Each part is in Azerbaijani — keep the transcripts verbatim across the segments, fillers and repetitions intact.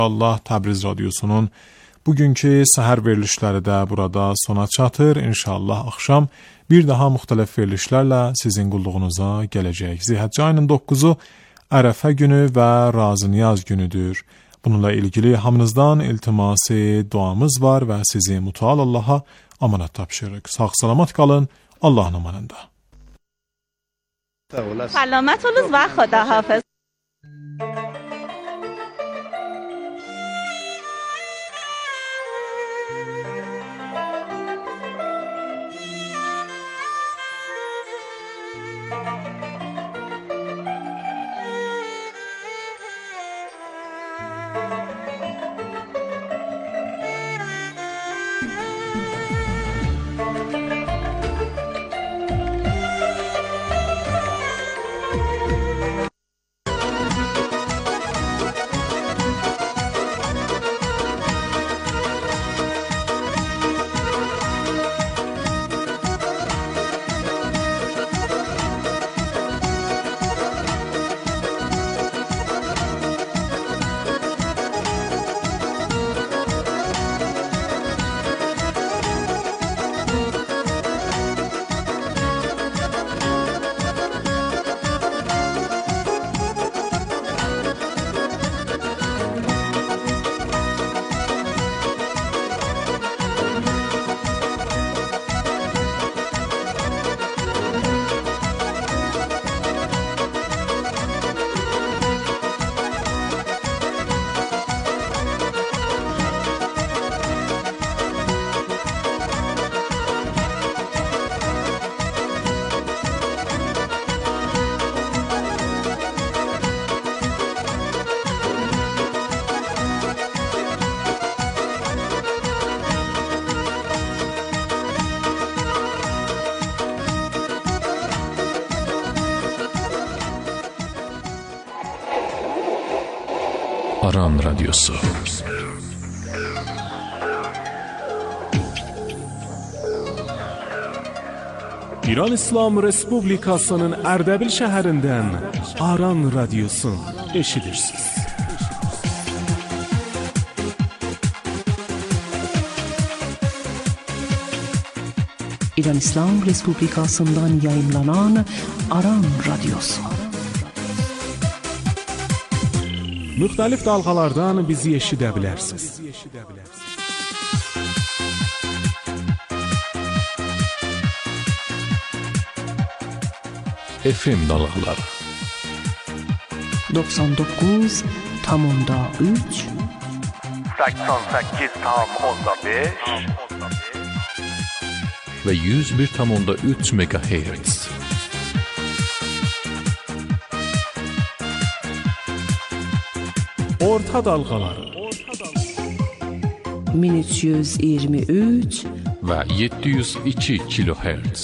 Allah Təbriz Radiosunun bugünkü səhər verilişləri də burada sona çatır. İnşallah axşam bir daha müxtəlif verilişlərlə sizin qulluğunuza gələcək. Zilhicce ayının doqquzu Ərəfə günü və Razı Niyaz günüdür. Bununla ilgili hamınızdan iltiması duamız var və sizi mutal Allaha amanat tapşırıq. Sağ salamat qalın, Allahın amanında. سلامت olunuz və xudahafiz. Aran Radyosu. İran İslam Respublikasının Ərdəbil şəhərindən Aran Radyosu eşidirsiniz. İran İslam Respublikasından yayımlanan Aran Radyosu. Müxtəlif dalğalardan bizi eşidə bilərsiniz. F M dalğaları doksan doqquz tam üç səksən səkkiz tam beş və yüz bir tam üç megahertz. Orta dalğaları min üç yüz iyirmi üç və yeddi yüz iki kilohertz.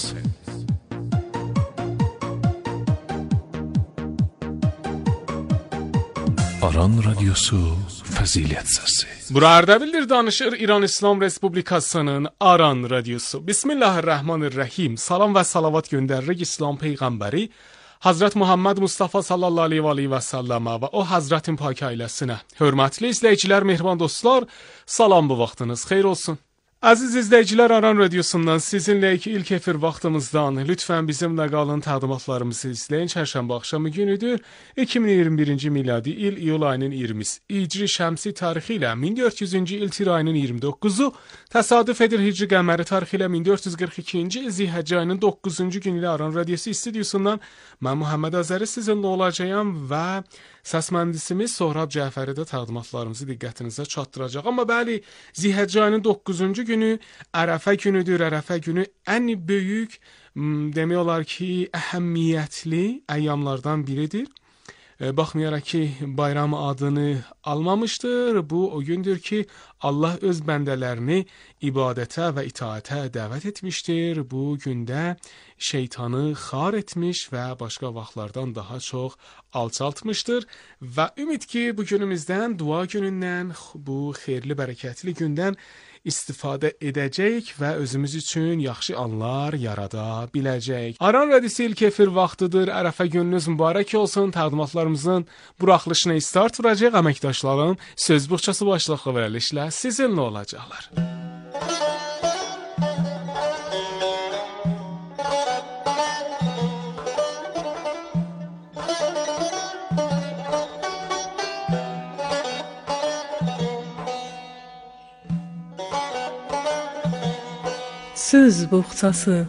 Aran Radyosu Fəzilət Səsi. Bura Ərdəbildir danışır İran İslam Respublikasının Aran Radyosu. Bismillahirrahmanirrahim. Salam və salavat göndəririk İslam Peyğəmbəri Hazret Muhammed Mustafa sallallahu aleyhi və səlləmə və o Hazretin pak ailəsinə. Hörmətli izləyicilər, mehriban dostlar, salam bu vaxtınız xeyir olsun. Əziz izləyicilər, Aran Radyosundan sizinlə iki ilk efir vaxtımızdan lütfən bizimlə qalın, təqdimatlarımızı izləyin. Çərşənbə axşamı günüdür. iki min iyirmi birinci miladi il iyul ayının iyirmisi. İcri şəmsi tarixi ilə min dörd yüzüncü il tir ayının iyirmi doqquzu. Təsadüf edir hicri qəməri tarixi ilə min dörd yüz qırx ikinci il Zilhicce ayının doqquzuncu günü ilə Aran Radyosu istudyosundan mən Muhammed Azəri sizinlə olacağam və səs mühəndisimiz Sohrab Cəfəri də təqdimatlarımızı diqqətinizə çatdıracaq. Amma bəli, Zilhicce ayının doqquzuncu günü Ərəfə günüdür. Ərəfə günü ən böyük, demək olar ki, əhəmiyyətli əyyamlardan biridir. Baxmayaraq ki, bayram adını almamışdır. Bu o gündür ki, Allah öz bəndələrini ibadətə və itaətə dəvət etmişdir. Bu gündə şeytanı xar etmiş və başqa vaxtlardan daha çox alçaltmışdır və ümid ki, bu günümüzdən, dua günündən, bu xeyirli, bərəkətli gündən istifadə edəcəyik və özümüz üçün yaxşı anlar yarada biləcəyik. Aran Radiosu ilk efir vaxtıdır. Ərəfə gününüz mübarək olsun. Təqdimatlarımızın buraxılışına start vuracaq. Əməkdaşlarım söz buxçası başlıqlı verilişlə sizinlə olacaqlar. Söz buxçası.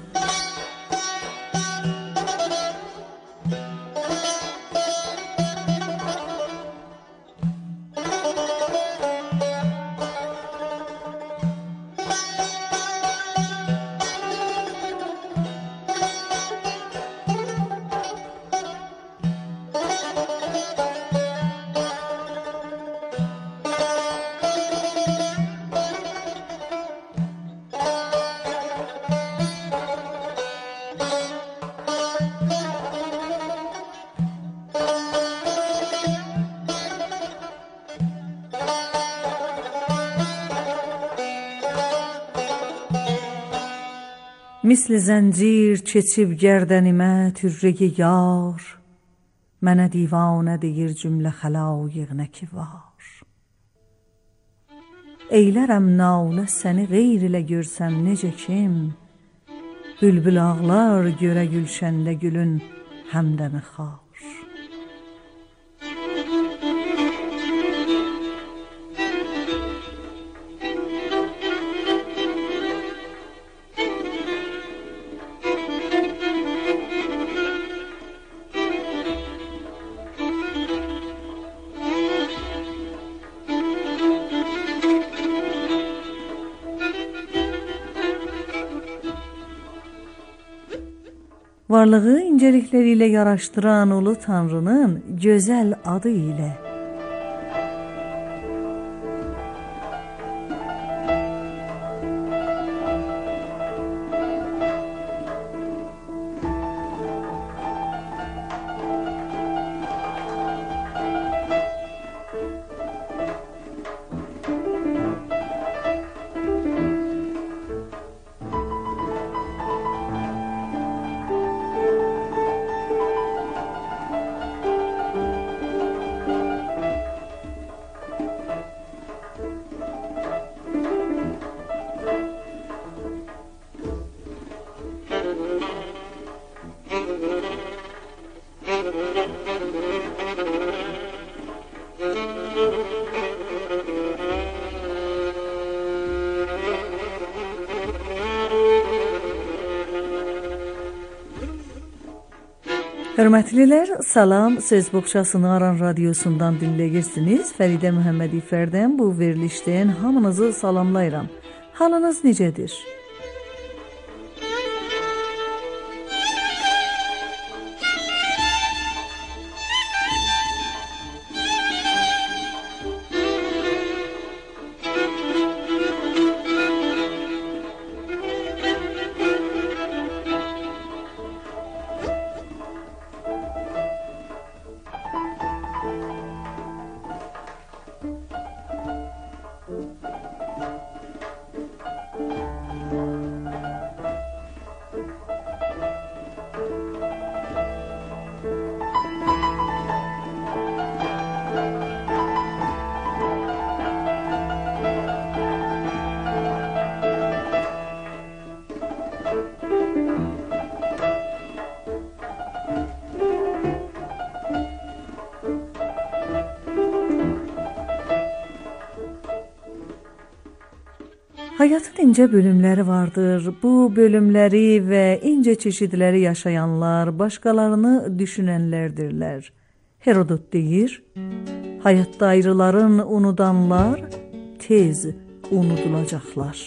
Misli zəncir keçib gərdənimə türrəyi yar, mənə divanə deyir cümlə xəlayiq nə ki var. Eylərəm nalə səni qeyr ilə görsəm necə kim, bülbül ağlar görə gülşəndə gülün həmdəmi xar. Varlığı incəlikləriyle yaraştıran ulu Tanrının gözəl adı ilə. Hörmətlilər, salam, Söz buxçasını Aran Radiosundan dinləyirsiniz. Fəridə Məhəmmədifərdən bu verilişdən hamınızı salamlayıram. Halınız necədir? Hayatın incə bölümləri vardır. Bu bölümləri və incə çeşidləri yaşayanlar başqalarını düşünənlərdirlər. Herodot deyir, hayatda ayrıların unudanlar tez unudulacaqlar.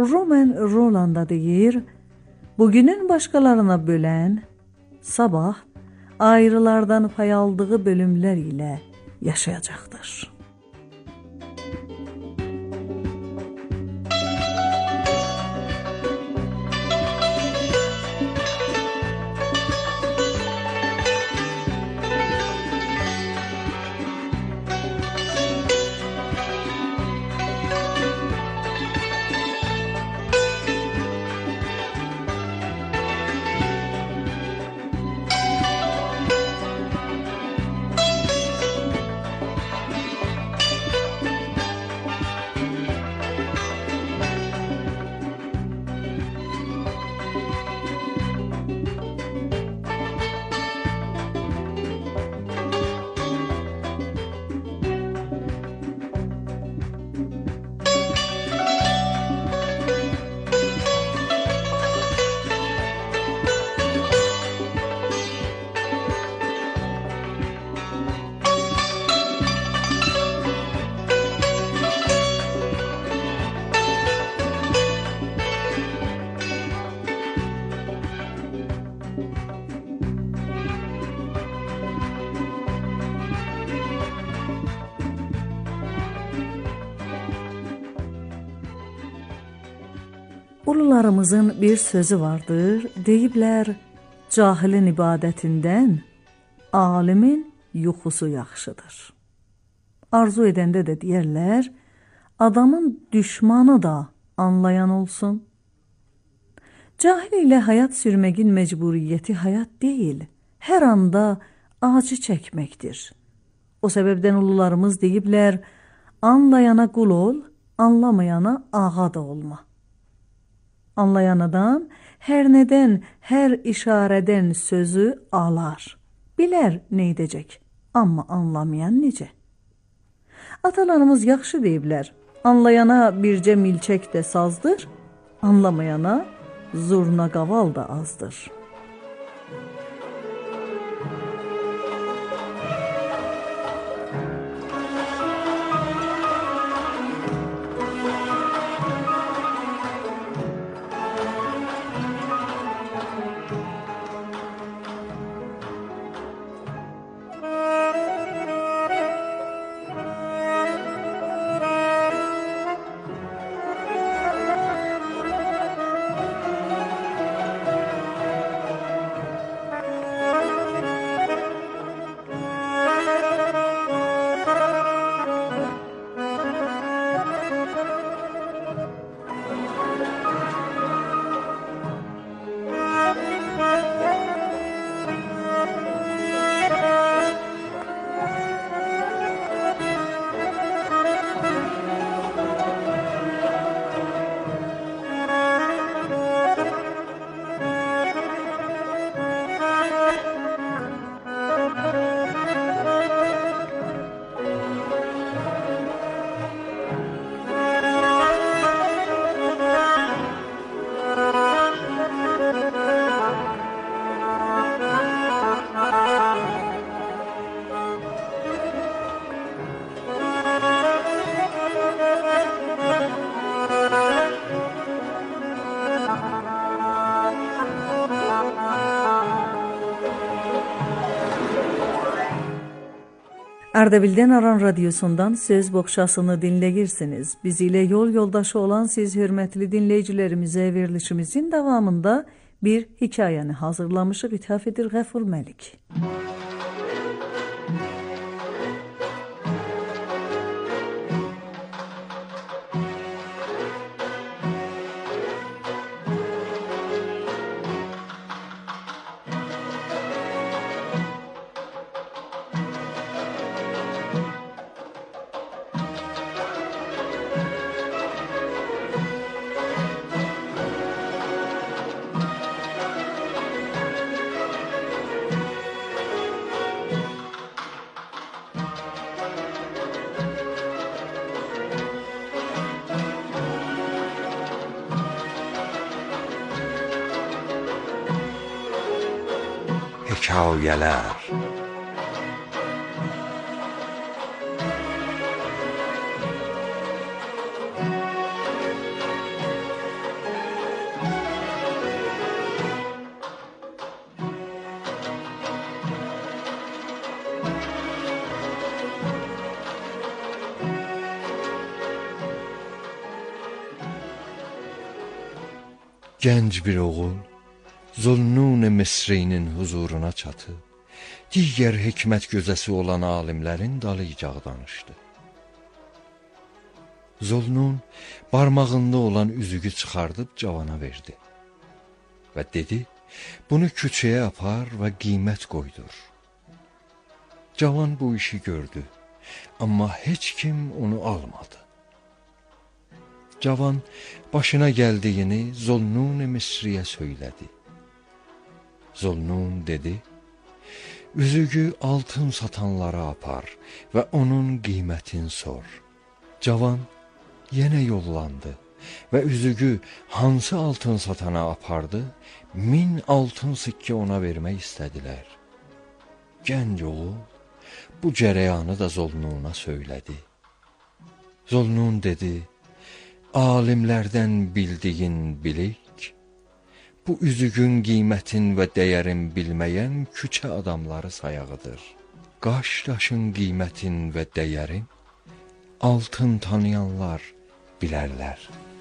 Roman Roland da deyir, bugünün başqalarına bölən, sabah ayrılardan pay aldığı bölümlər ilə yaşayacaqdır. Ulularımızın bir sözü vardır, deyiblər, cahilin ibadətindən alimin yuxusu yaxşıdır. Arzu edəndə də deyərlər, adamın düşmanı da anlayan olsun. Cahil ilə həyat sürməyin məcburiyyəti həyat deyil, hər anda acı çəkməkdir. O səbəbdən ulularımız deyiblər, anlayana qul ol, anlamayana ağa da olma. Anlayan adam hər nədən, hər işarədən sözü alar. Bilər nə edəcək, amma anlamayan necə? Atalarımız yaxşı deyiblər, anlayana bircə milçək də sazdır, anlamayana zurna qaval da azdır. Ardabil'den Aran Radyosu'ndan söz boğçasını dinləyirsiniz. Biz ilə yol yoldaşı olan siz hörmətli dinləyicilərimizə verilişimizin davamında bir hikayəni hazırlamışıq. İthaf edir Qəfur Məlik. Hikayeler. Gənc bir oğul Zunnun Misrinin huzuruna çatıb, digər hikmət gözəsi olan alimlərin dalıcaq danışdı. Zunnun barmağında olan üzüğü çıxardıb cavana verdi və dedi, bunu küçəyə apar və qiymət qoydur. Cavan bu işi gördü, amma heç kim onu almadı. Cavan başına gəldiyini Zunnun Misriyə söylədi. Zunnun dedi, üzüğü altın satanlara apar və onun qiymətini sor. Cavan yenə yollandı və üzüğü hansı altın satana apardı, min altın sikkə ona vermək istədilər. Gənc oğul bu cərəyanı da Zunnuna söylədi. Zunnun dedi, alimlərdən bildiyin bilik, bu üzüğün qiymətin və dəyərin bilməyən küçə adamları sayağıdır. Qaş daşın qiymətin və dəyərin altın tanıyanlar bilərlər.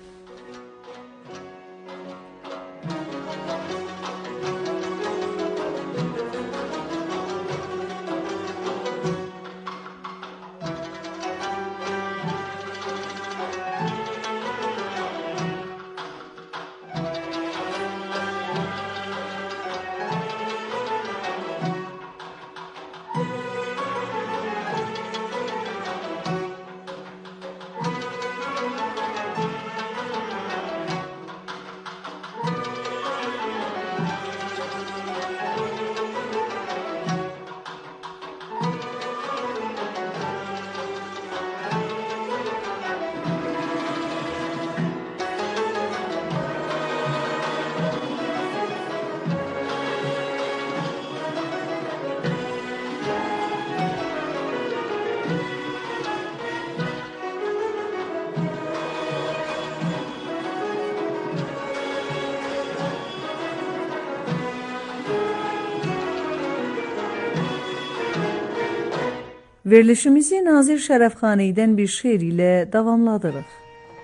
Verilişimizi Nazir Şərəfxanidən bir şeir ilə davamladırıq.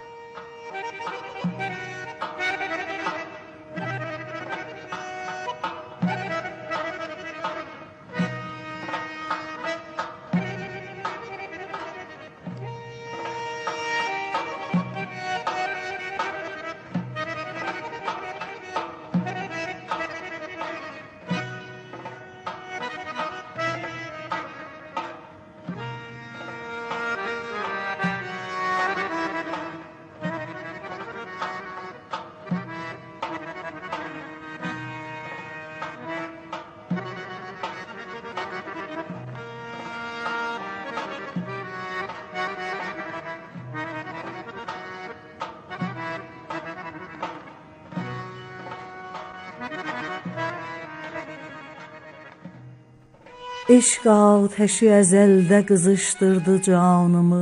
Eşq ateşi əzəldə qızışdırdı canımı,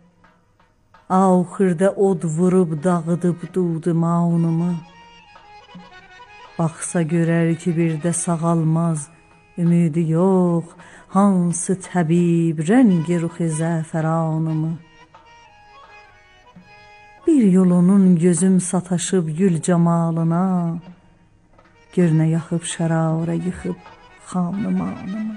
axırda od vurub dağıdıb dudumanımı. Baxsa görər ki, bir də sağalmaz, ümidi yox, hansı təbib rəngi ruxi zəfəranımı. Bir yolunun gözüm sataşıb gül camalına, görünə yaxıb şərara yıxıb xanımanımı.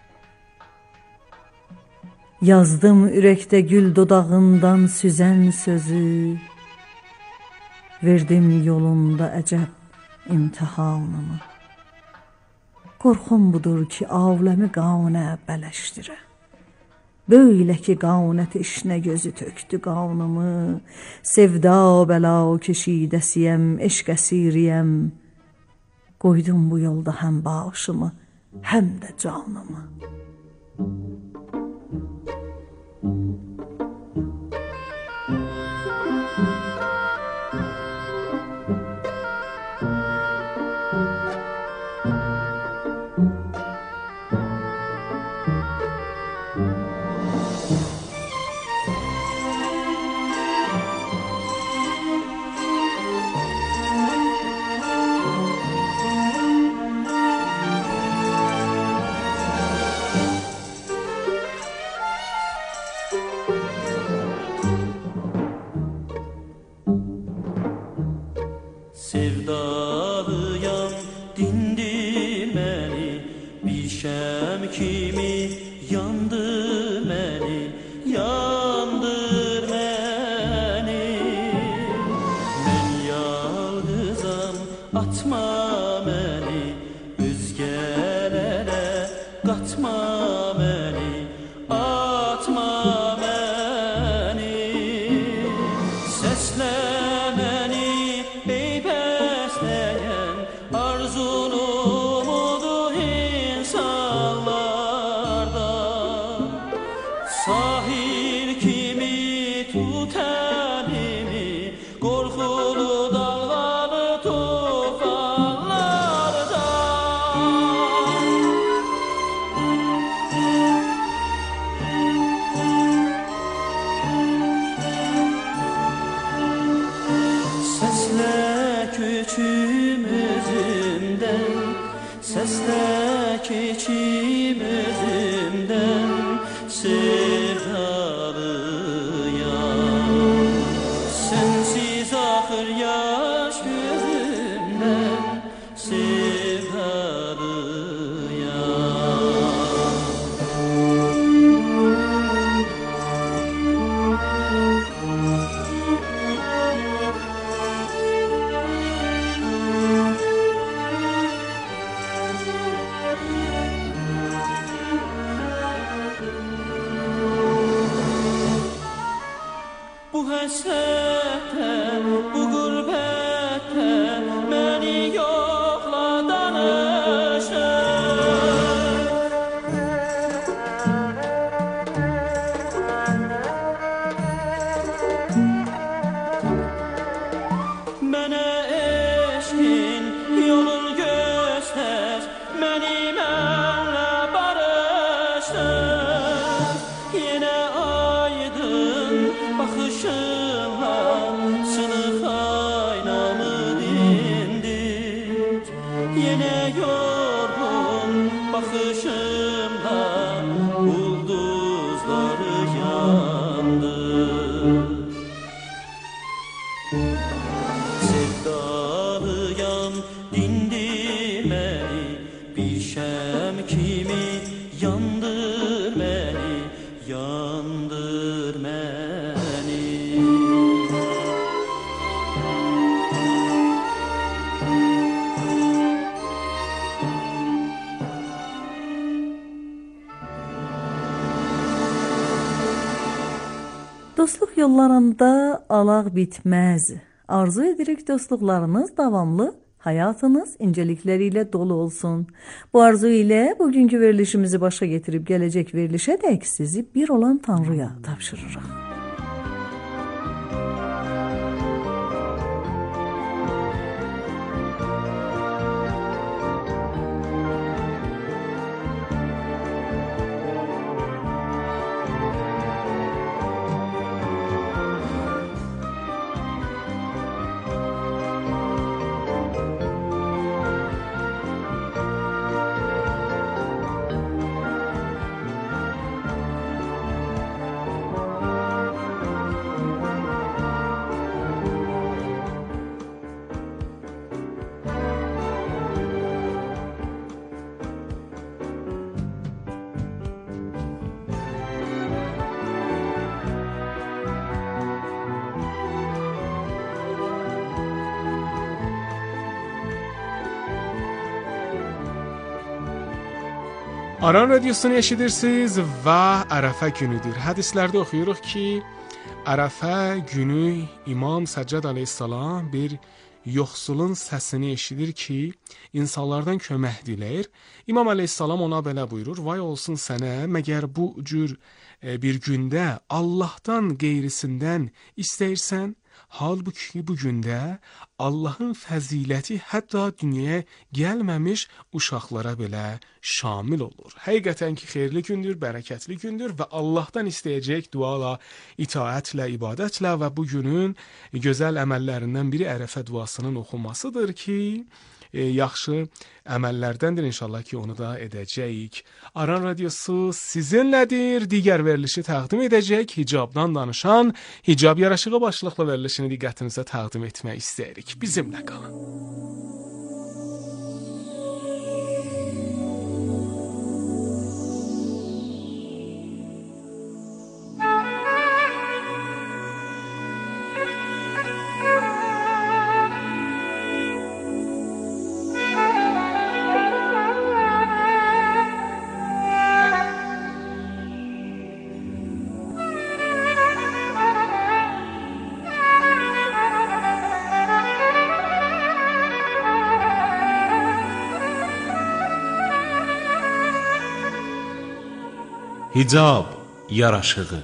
Yazdım ürəkdə gül dodağından süzən sözü, verdim yolunda əcəb imtihanımı. Qorxum budur ki, aləmi qanə bələşdirə, böylə ki, qanət işinə gözü töktü qanımı. Sevda bəla keşidəsiyəm, eşq əsiriyəm, qoydum bu yolda həm başımı, həm də canımı. Sevdalıyam dindirməni, bir şəm kimi yandır məni, yandır məni. Mən yalnızam, atma məni, özgələrə qatma məni, atma məni. Səslə məni ey bəsləyən, arzulumu insanlarda. Sahil kimi tut əlimi, qorxulu dalğalı tufanlarda. Səslə köçüm özümdən, səslə keçim özümdən, sevdalıyam. Sensiz axır yaş gözümdən, sevdalıyam. Bu həsrətə, bu qürbətə məni yoxla danışır. Mənə eşqin yolun göstər, məni mənlə barışdır. Yenə aydın baxışınla sınıq aynamı dindir. Yenə yorğun baxışımla ulduzları yandır. Sevdalıyam dindirməni, bir şəm kimi yandır məni, yandır məni. Dostluq yollarında alaq bitməz. Arzu edirik dostluqlarınız davamlı, hayatınız incelikləri ilə dolu olsun. Bu arzu ilə bugünkü verilişimizi başa getirib gələcək verilişə dək sizi bir olan Tanrıya tapşırırıq. Aran Radyosunu eşidirsiniz və Ərəfə günüdür. Hədislərdə oxuyuruq ki, Ərəfə günü İmam Səccad əleyhissalam bir yoxsulun səsini eşidir ki, insanlardan kömək diləyir. İmam əleyhissalam ona belə buyurur: "Vay olsun sənə, məgər bu cür e, bir gündə Allahdan qeyrisindən istəyirsən? Halbuki bu gündə Allahın fəziləti hətta dünyaya gəlməmiş uşaqlara belə şamil olur." Həqiqətən ki, xeyirli gündür, bərəkətli gündür və Allahdan istəyəcək duala, itaətlə, ibadətlə və bu günün gözəl əməllərindən biri Ərəfə duasının oxunmasıdır ki, e, yaxşı əməllərdəndir. İnşallah ki, onu da edəcəyik. Aran Radiosu sizinlədir. Digər verilişi təqdim edəcək. Hicabdan danışan Hicab yaraşığı başlıqlı verilişini diqqətinizə təqdim etmək istəyirik. Bizimlə qalın. Hicab yaraşığı.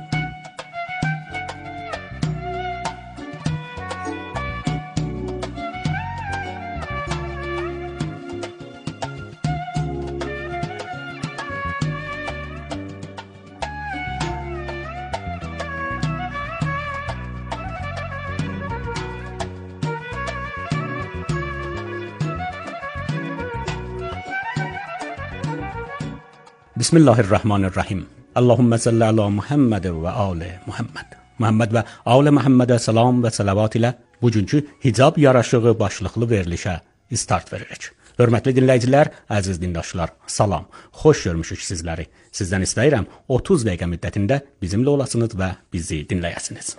Bismillahirrahmanirrahim. Allahümme salli ala Muhammed və ali Muhammed. Muhammed və ali Muhammedə salam və salavat ilə bugünkü Hicab yaraşığı başlıqlı verilişə start veririk. Hörmətli dinləyicilər, əziz dindaşlar, salam. Xoş görmüşük sizləri. Sizdən istəyirəm otuz dəqiqə müddətində bizimlə olasınız və bizi dinləyəsiniz.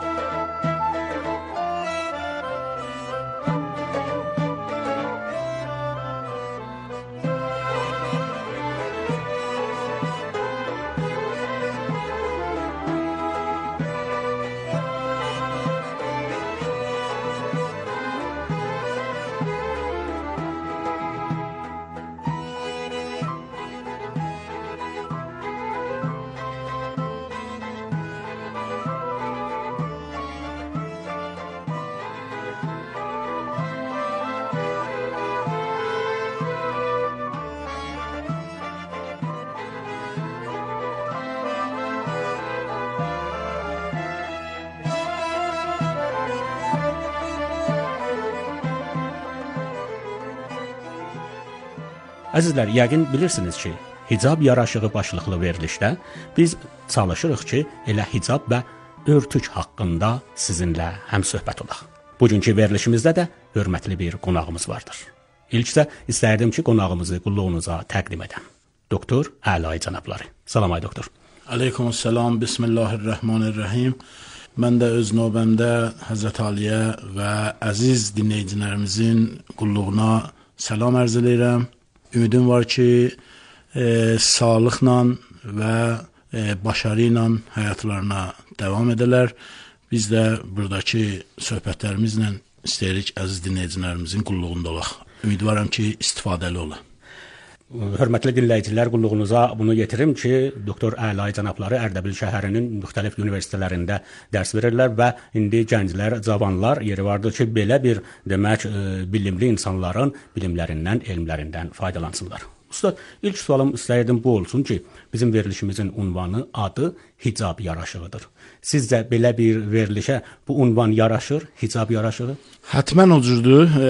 Əzizlər, yəqin bilirsiniz ki, Hicab yaraşığı başlıqlı verilişdə biz çalışırıq ki, elə hicab və örtük haqqında sizinlə həmsöhbət olaq. Bugünkü verilişimizdə də hörmətli bir qonağımız vardır. İlk isə istərdim ki, qonağımızı qulluğunuza təqdim edəm. Doktor Əlay cənabları. Salam ay doktor. Aleykümselam, Bismillahirrahmanirrahim. Mən də öz növbəmdə Həzrət Aliyə və əziz dinləyicilərimizin qulluğuna salam ərz edirəm. Ümidim var ki, e, sağlıqla və e, başarı ilə həyatlarına davam edələr. Biz də buradakı söhbətlərimizlə istəyirik əziz dinləyicilərimizin qulluğunda olaq. Ümidvaram ki, istifadəli olaq. Hörmətli dinləyicilər, qulluğunuza bunu yetirim ki, doktor Əlay cənabları Ərdəbil şəhərinin müxtəlif universitetlərində dərs verirlər və indi gənclər, cavanlar yeri vardır ki, belə bir demək bilimli insanların bilimlərindən, elmlərindən faydalansınlar. Ustad, ilk sualım istəyirdim bu olsun ki, bizim verilişimizin unvanı, adı Hicab yaraşığıdır. Sizcə belə bir verilişə bu unvan yaraşır, hicab yaraşığı? Hətmən o cürdür. E,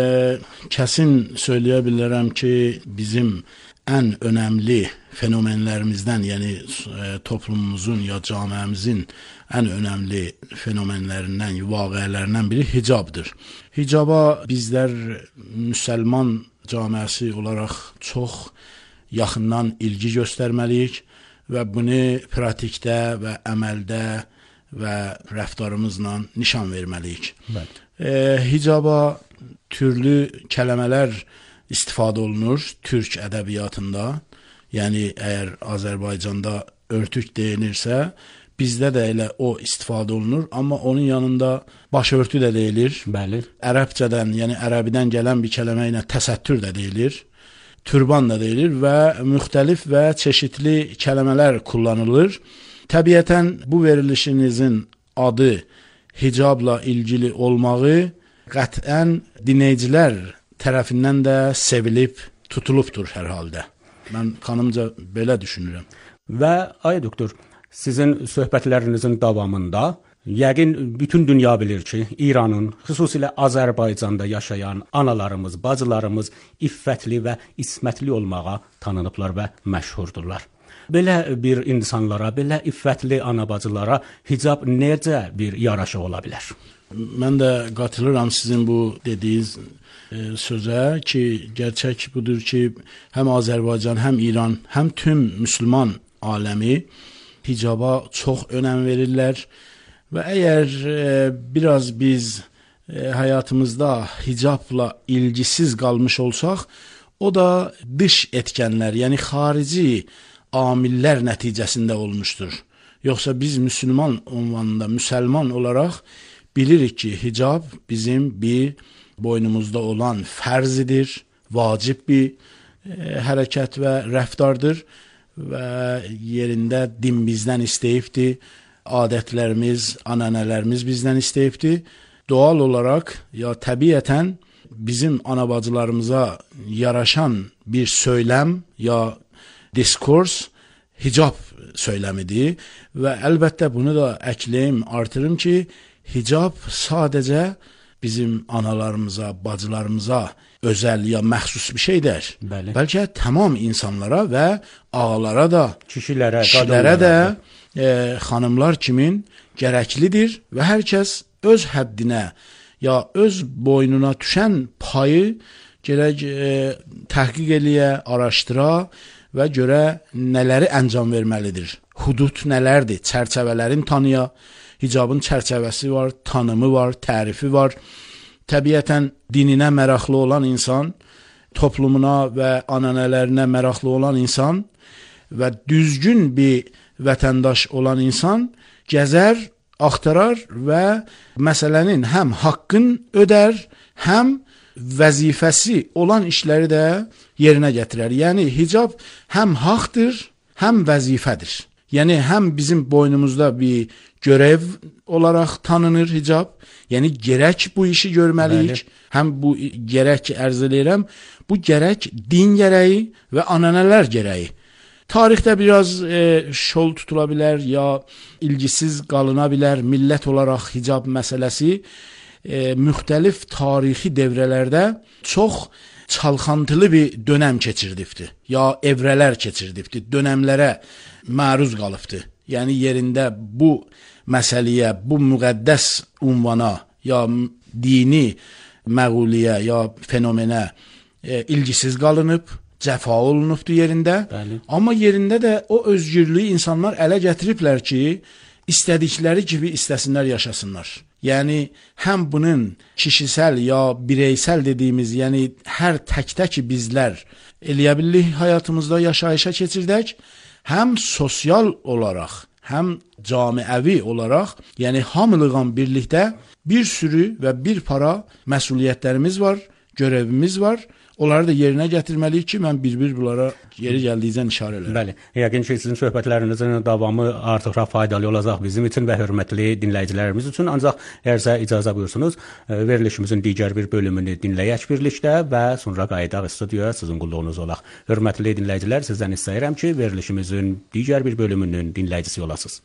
kəsin söyləyə bilərəm ki, bizim ən önəmli fenomenlərimizdən, yəni e, toplumumuzun ya camiəmizin ən önəmli fenomenlərindən, vaqəələrindən biri hicabdır. Hicaba bizlər müsəlman camiəsi olaraq çox yaxından ilgi göstərməliyik və bunu pratikdə və əməldə və rəftarımızla nişan verməliyik. E, hicaba türlü kələmələr istifadə olunur türk ədəbiyyatında. Yəni, əgər Azərbaycanda örtük deyilirsə, bizdə də elə o istifadə olunur, amma onun yanında başörtü də deyilir. Bəli. Ərəbcədən, yəni ərəbidən gələn bir kələmə ilə təsəttür də deyilir. Türban da deyilir və müxtəlif və çeşitli kələmələr kullanılır. Təbiətən bu verilişinizin adı hicabla ilgili olmağı qətən dinləyicilər tərəfindən də sevilib, tutulubdur hər halda. Mən kanımca belə düşünürəm. Və ay doktor, sizin söhbətlərinizin davamında Yəqin bütün dünya bilir ki, İranın, xüsusilə Azərbaycanda yaşayan analarımız, bacılarımız iffətli və ismətli olmağa tanınıblar və məşhurdurlar. Belə bir insanlara, belə iffətli ana-bacılara hicab necə bir yaraşı ola bilər? Mən də qatılıram sizin bu dediyiniz e, sözə ki, gerçək budur ki, həm Azərbaycan, həm İran, həm tüm müsəlman aləmi hicaba çox önəm verirlər. Və əgər e, biraz biz e, həyatımızda hicabla ilgisiz qalmış olsaq, o da dış etkənlər, yəni xarici amillər nəticəsində olmuşdur. Yoxsa biz müsəlman ünvanında, müsəlman olaraq bilirik ki, hicab bizim bir boynumuzda olan fərzidir, vacib bir e, hərəkət və rəftardır və yerində din bizdən istəyibdir. Adətlərimiz, anənələrimiz bizdən istəyibdir. Doğal olaraq ya təbiətən bizim ana-bacılarımıza yaraşan bir söyləm ya diskurs hicab söyləmidir və əlbəttə bunu da əkləyim, artırım ki, hicab sadəcə bizim analarımıza, bacılarımıza özəl ya məxsus bir şeydir. Bəli. Bəlkə tamam insanlara və ağalara da, kişilərə, kişilərə də e, xanımlar kimin gərəklidir və hər kəs öz həddinə ya öz boynuna düşən payı gərək e, təhqiq eləyə, araşdıra və görə nələri əncam verməlidir. Hudud nələrdir? Çərçəvələrin tanıya, hicabın çərçəvəsi var, tanımı var, tərifi var. Təbiətən dininə maraqlı olan insan, toplumuna və anənələrinə maraqlı olan insan və düzgün bir vətəndaş olan insan gəzər, axtarar və məsələnin həm haqqın ödər, həm vəzifəsi olan işləri də yerinə gətirər. Yəni hicab həm haqdır, həm vəzifədir. Yəni həm bizim boynumuzda bir görev olaraq tanınır hicab. Yəni gərək bu işi görməliyik. Bəli. Həm bu gərək ki, ərz eləyirəm, bu gərək din gərəyi və anənələr gərəyi. Tarixdə biraz e, şol tutula bilər ya ilgisiz qalına bilər. Millət olaraq hicab məsələsi e, müxtəlif tarixi devrələrdə çox çalxantılı bir dönəm keçirdibdi. Ya evrələr keçirdibdi, dönəmlərə məruz qalıbdı. Yəni yerində bu məsələyə, bu müqəddəs ünvana ya dini məğuliyə ya fenomenə e, ilgisiz qalınıb, cəfa olunubdu yerində. Bəli. Amma yerində də o özgürlüyü insanlar ələ gətiriblər ki, istədikləri kimi istəsinlər yaşasınlar. Yəni həm bunun kişisel ya bireysel dediyimiz, yəni hər tək-tək bizlər eləyə bildik həyatımızda yaşayışa keçirdək, həm sosial olaraq, həm camiəvi olaraq, yəni hamılığın birlikdə bir sürü və bir para məsuliyyətlərimiz var, görevimiz var. Onları da yerinə gətirməliyik ki, mən bir-bir bunlara yeri gəldiyicən işarə edirəm. Bəli, yəqin ki, sizin söhbətlərinizin davamı artıq faydalı olacaq bizim üçün və hörmətli dinləyicilərimiz üçün. Ancaq əgərsə icazə buyursunuz, verilişimizin digər bir bölümünü dinləyək birlikdə və sonra qayıdaq studiyaya sizin qulluğunuz olaq. Hörmətli dinləyicilər, sizdən istəyirəm ki, verilişimizin digər bir bölümünün dinləyicisi olasınız.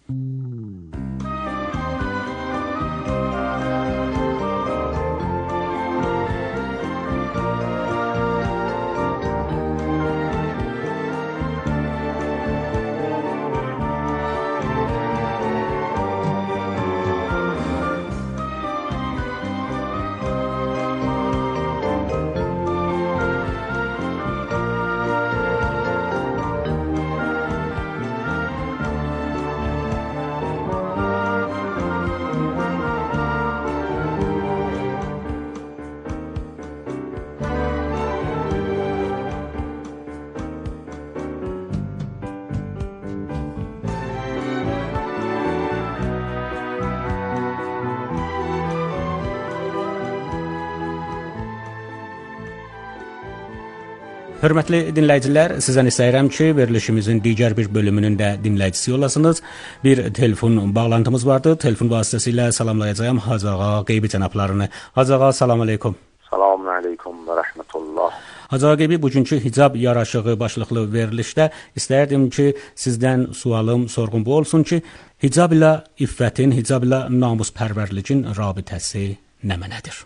Hörmətli dinləyicilər, sizdən istəyirəm ki, verilişimizin digər bir bölümünün də dinləyicisi olasınız. Bir telefon bağlantımız vardı. Telefon vasitəsilə salamlayacağım Hacı ağa, qeybi cənablarını. Hacı ağa, salam aleykum. Selamun aleyküm və rəhmətullah. Hacı Ağa, bugünkü hicab yaraşığı başlıqlı verilişdə istərdim ki, sizdən sualım, sorğum bu olsun ki, hicab ilə iffətin, hicab ilə namuspərvərliyin rabitəsi nə mənədir?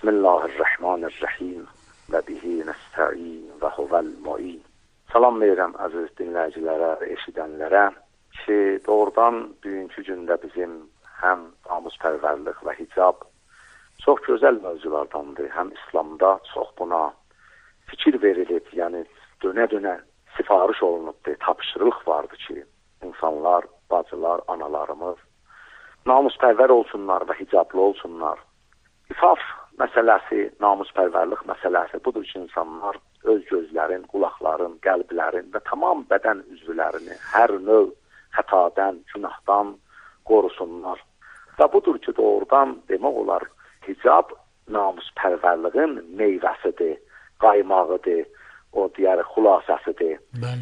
Bismillahirrahmanirrahim və bihi nəstəin və huvəl mu'in. Salam verirəm əziz dinləyicilərə və eşidənlərə ki, doğrudan bugünkü gündə bizim həm namuspərvərlik və hicab çox gözəl mövzulardandır. Həm İslamda çox buna fikir verilib, yəni dönə-dönə sifariş olunubdur, tapşırıq vardır ki, insanlar, bacılar, analarımız namuspərvər olsunlar və hicablı olsunlar. İfaf məsələsi, namuspərvərlik məsələsi budur ki, insanlar öz gözlərin, qulaqların, qəlblərin və tamam bədən üzvlərini hər növ xətadan, günahdan qorusunlar. Və budur ki, doğrudan demək olar, hicab namuspərvərliyin meyvəsidir, qaymağıdır, o digər xülasəsidir. Bəli.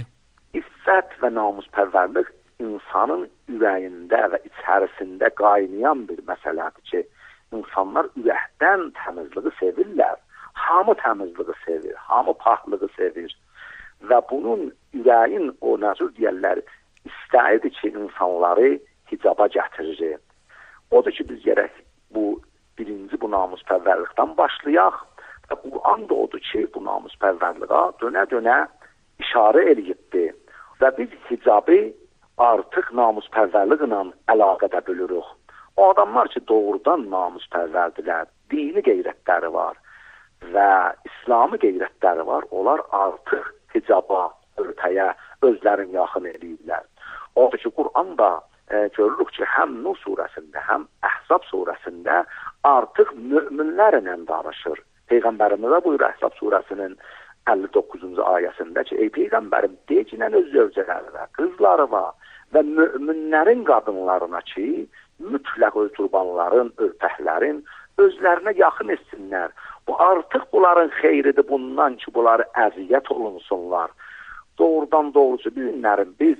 İffət və namuspərvərlik insanın ürəyində və içərisində qaynayan bir məsələdir ki, insanlar ürəkdən təmizliyi sevirlər. Hamı təmizliyi sevir, hamı paxlığı sevir. Və bunun ürəyin o nəzür deyərlər, istəyidir ki, insanları hicaba gətirir. Odur ki, biz gərək bu birinci bu namuspərvərlikdən başlayaq və Quran da odur ki, bu namuspərvərliyə dönə-dönə işarə eləyibdir və biz hicabı artıq namuspərvərliklə əlaqədə bölürük. O adamlar ki, doğrudan namuspərvərdilər, dini qeyrətləri var və İslami qeyrətləri var, onlar artıq hicaba, örtəyə özlərini yaxın edirlər. Odur ki, Quran da e, görürük ki, həm Nur surəsində, həm Əhzab surəsində artıq möminlərlə danışır. Peyğəmbərimiz buyurur Əhzab surəsinin əlli doqquzuncu ayəsində ki, ey Peyğəmbərim, decinən öz zövcələrə, qızlarına və möminlərin qadınlarına ki, mütləq öz turbanların, örpəklərin özlərinə yaxın etsinlər. Bu artıq bunların xeyridir bundan ki, bunları əziyyət olunsunlar. Doğrudan doğrusu bu günlərin biz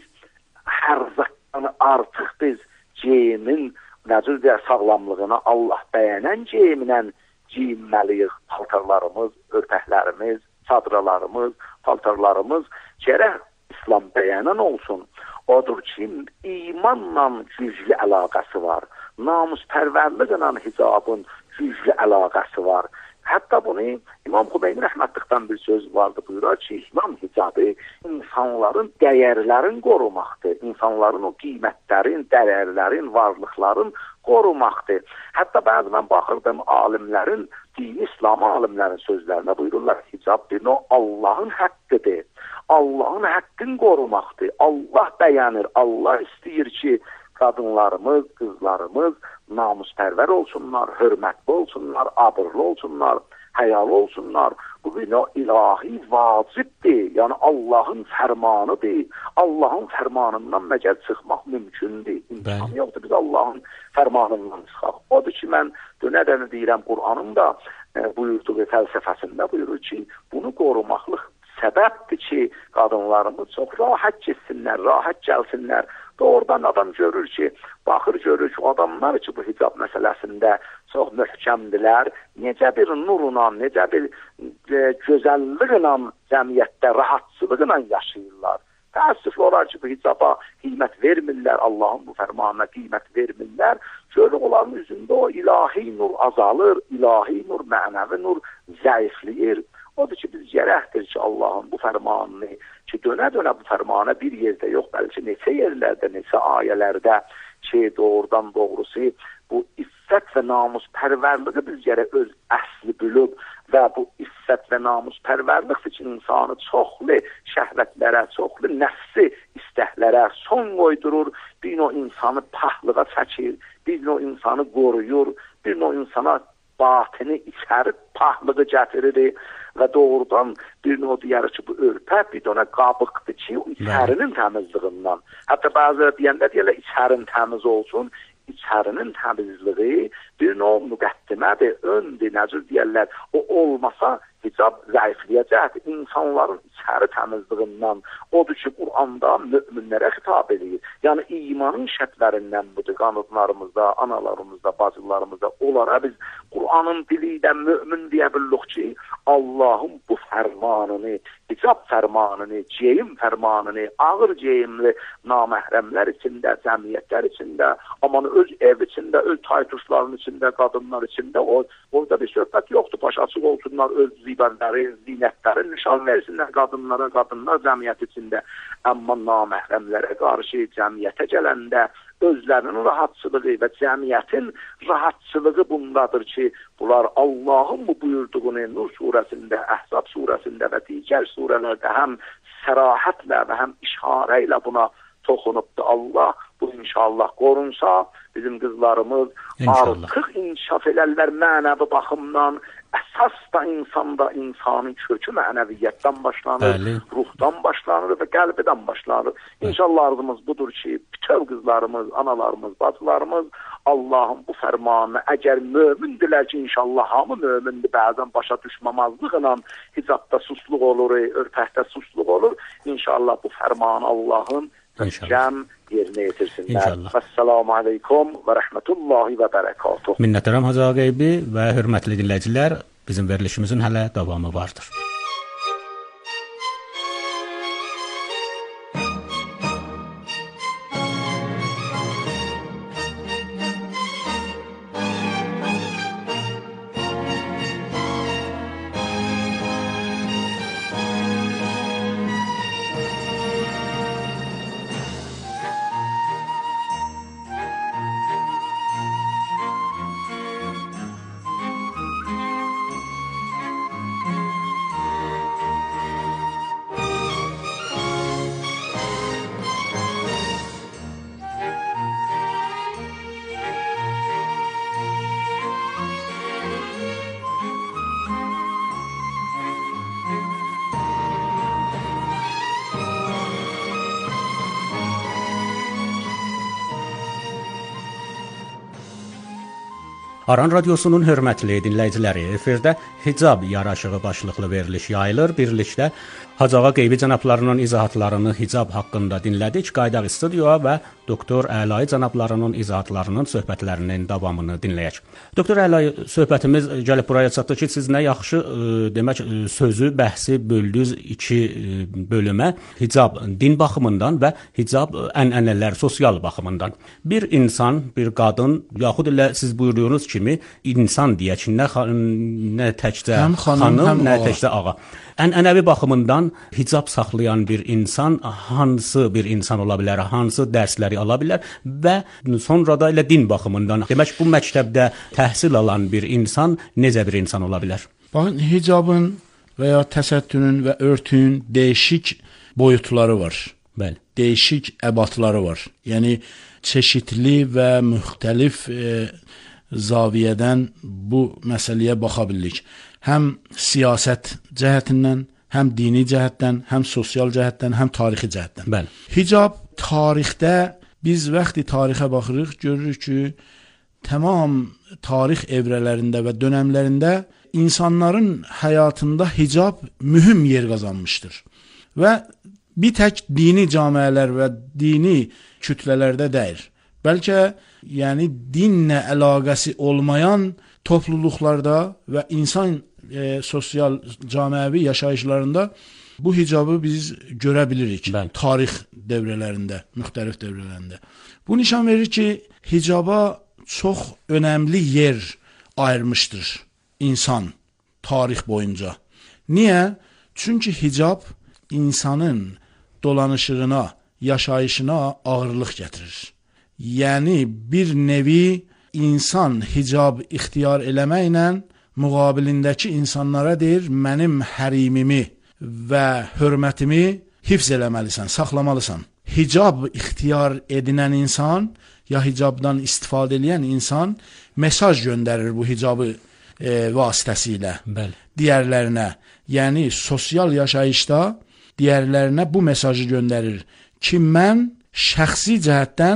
hər zamanı artıq biz geyimin necür deyə sağlamlığına Allah bəyənən geyiminlə giyinməliyik. Paltarlarımız, örpəklərimiz, çadralarımız, paltarlarımız gərək İslam bəyənən olsun. Odur ki, imanla güclü əlaqəsi var. Namuspərvərliklə hicabın güclü əlaqəsi var. Hətta bunu İmam Xümeyni rəhmətlikdən bir söz vardı, buyurur ki, İslam hicabı insanların dəyərlərin qorumaqdır. İnsanların o qiymətlərin, dəyərlərin, varlıqların qorumaqdır. Hətta bəzi mən baxırdım alimlərin, dini İslam alimlərin sözlərinə buyururlar, hicab bir o Allahın haqqıdır. Allahın haqqını qorumaqdır. Allah bəyənir, Allah istəyir ki, qadınlarımız, qızlarımız namuspərvər olsunlar, hörmətli olsunlar, abırlı olsunlar, həyalı olsunlar. Bu bir o ilahi vacibdir. Yəni Allahın fərmanıdır. Allahın fərmanından məgər çıxmaq mümkündür. İmkan yoxdur biz Allahın fərmanından çıxaq. Odur ki, mən dönə-dönə deyirəm, Qur'anın da e, buyurduğu fəlsəfəsində buyurur ki, bunu qorumaqlıq səbəbdir ki, qadınlarımız çox rahat getsinlər, rahat gəlsinlər. Doğrudan adam görür ki, baxır görür ki, adamlar ki, bu hicab məsələsində çox möhkəmdilər. Necə bir nurla, necə bir e, gözəlliklə cəmiyyətdə, rahatçılıqla yaşayırlar. Təəssüflə olar ki, bu hicaba qiymət vermirlər, Allahın bu fərmanına qiymət vermirlər. Görür, onların üzündə o ilahi nur azalır, ilahi nur, mənəvi nur zəifləyir. Odur ki, biz gərəkdir ki, Allahın bu fərmanını ki, dönə-dönə bu fərmana bir yerdə yox, bəlkə neçə yerlərdə, neçə ayələrdə ki, doğrudan doğrusu bu iffət və namuspərvərliyi biz gərək öz əsli bilib və bu iffət və namuspərvərlik üçün insanı çoxlu şəhvətlərə, çoxlu nəfsi istəklərə son qoydurur, bir o insanı paxlığa çəkir, bir o insanı qoruyur, bir o insana batini içəri paxlığı gətirir və doğrudan bir növ deyər ki, bu örpək bir dönə qabıqdır ki, içərinin təmizliğindən. Hətta bəziləri deyəndə deyərlər, içərin təmiz olsun, içərinin təmizliyi bir növ müqəddimədir, öndür, necə deyirlər. O olmasa hicab zəifləyəcəkdir. İnsanların içəri təmizliyindən odur ki, Quranda möminlərə xitab edir. Yəni imanın şərtlərindən budur. Qanunlarımızda, analarımızda, bacılarımızda onlara biz Qur'anın dili ilə mömin deyə bilirik ki, Allahın bu fərmanını, hicab fərmanını, geyim fərmanını, ağır geyimli naməhrəmlər içində, cəmiyyətlər içində, aman öz ev içində, öz taytuşların içində, qadınlar içində, o, orada bir söhbət yoxdur. Baş açıq olsunlar, öz zibənləri, zinətləri nişan versinlər qadınlara, qadınlar cəmiyyət içində. Amma naməhrəmlərə qarşı cəmiyyətə gələndə özlərinin rahatçılığı və cəmiyyətin rahatçılığı bundadır ki, bunlar Allahın bu buyurduğunu Nur surəsində, Əhzab surəsində və digər surələrdə həm sərahətlə və həm işarə ilə buna toxunubdur. Allah bu inşallah qorunsa, bizim qızlarımız inşallah artıq inkişaf elərlər mənəvi baxımdan. Əsas da insanda insanın kökü mənəviyyətdən başlanır, Bəli. ruhdan başlanır və qəlbidən başlanır. İnşallah arzumuz budur ki, bütün qızlarımız, analarımız, bacılarımız Allahın bu fərmanını, əgər mömindirlər ki, inşallah hamı mömindir, bəzən başa düşməmazlıqla hicabda susluq olur, örpəkdə susluq olur. İnşallah bu fərmanı Allahın cəm yerinə yetirsinlər. Əssalamu aleykum və rəhmətullahi və bərəkatuh. Minnətdaram Hacı Ağaybi və hörmətli dinləyicilər, bizim verilişimizin hələ davamı vardır. Aran Radiosunun hörmətli dinləyiciləri, efirdə hicab yaraşığı başlıqlı veriliş yayılır. Birlikdə Hacı Ağaybi cənablarının izahatlarını hicab haqqında dinlədik. Qaydaq studiyaya və Doktor Əlai cənablarının izahatlarının söhbətlərinin davamını dinləyək. Doktor Əlai, söhbətimiz gəlib buraya çatdı ki, siz nə yaxşı ə, demək sözü, bəhsi böldünüz iki ə, bölümə. Hicab din baxımından və hicab ənənələr sosial baxımından. Bir insan, bir qadın, yaxud elə siz buyurduğunuz kimi insan deyək, nə, nə təkcə həm xanım, xanım nə təkcə ağa. Ənənəvi baxımından hicab saxlayan bir insan hansı bir insan ola bilər, hansı dərsləri ala bilər və sonra da elə din baxımından, demək bu məktəbdə təhsil alan bir insan necə bir insan ola bilər? Baxın, hicabın və ya təsəttürün və örtüyün dəyişik boyutları var. Bəli. Dəyişik əbatları var. Yəni çeşidli və müxtəlif e, zaviyədən bu məsələyə baxa bilirik. Həm siyasət cəhətindən, həm dini cəhətdən, həm sosial cəhətdən, həm tarixi cəhətdən. Bəli. Hicab tarixdə biz vaxtı tarixə baxırıq, görürük ki, tamam tarix evrələrində və dönəmlərində insanların həyatında hicab mühüm yer qazanmışdır. Və bir tək dini camiələr və dini kütlələrdə deyil. Bəlkə yəni dinlə əlaqəsi olmayan topluluqlarda və insan e, sosial camiəvi yaşayışlarında bu hicabı biz görə bilirik. Bəli. Tarix dövrlərində, müxtəlif dövrlərində. Bu nişan verir ki, hicaba çox önəmli yer ayırmışdır insan tarix boyunca. Niyə? Çünki hicab insanın dolanışığına, yaşayışına ağırlıq gətirir. Yəni bir nevi insan hicab ixtiyar eləməklə müqabilindəki insanlara deyir, mənim hərimimi və hörmətimi hifz eləməlisən, saxlamalısan. Hicab ixtiyar edinən insan, ya hicabdan istifadə edən insan mesaj göndərir bu hicabı e, vasitəsilə. Bəli. Digərlərinə, yəni sosial yaşayışda digərlərinə bu mesajı göndərir ki, mən şəxsi cəhətdən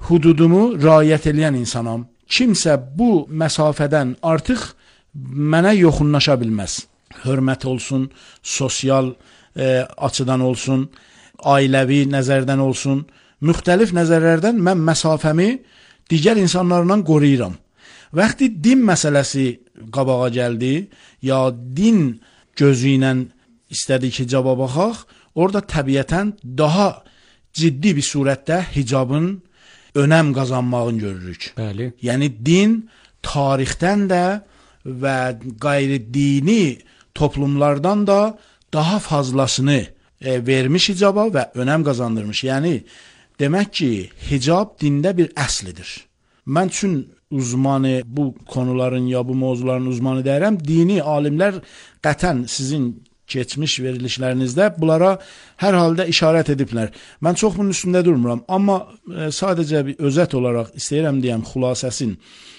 hududumu riayət edən insanam. Kimsə bu məsafədən artıq mənə yaxınlaşa bilməz. Hörmət olsun, sosial e, açıdan olsun, ailəvi nəzərdən olsun, müxtəlif nəzərlərdən mən məsafəmi digər insanlarla qoruyuram. Vaxtı din məsələsi qabağa gəldi, ya din gözü ilə istədik ki, cavab baxaq, orada təbiətən daha ciddi bir surətdə hicabın önəm qazanmağını görürük. Bəli. Yəni din tarixdən də və qeyri-dini toplumlardan da daha fazlasını e, vermiş hicaba və önəm qazandırmış. Yəni demək ki, hicab dində bir əslidir. Mən üçün uzmanı bu konuların ya bu mövzuların uzmanı deyirəm. Dini alimlər qətən sizin keçmiş verilişlərinizdə bunlara hər halda işarət ediblər. Mən çox bunun üstündə durmuram, amma e, sadəcə bir özət olaraq istəyirəm deyəm xülasəsin.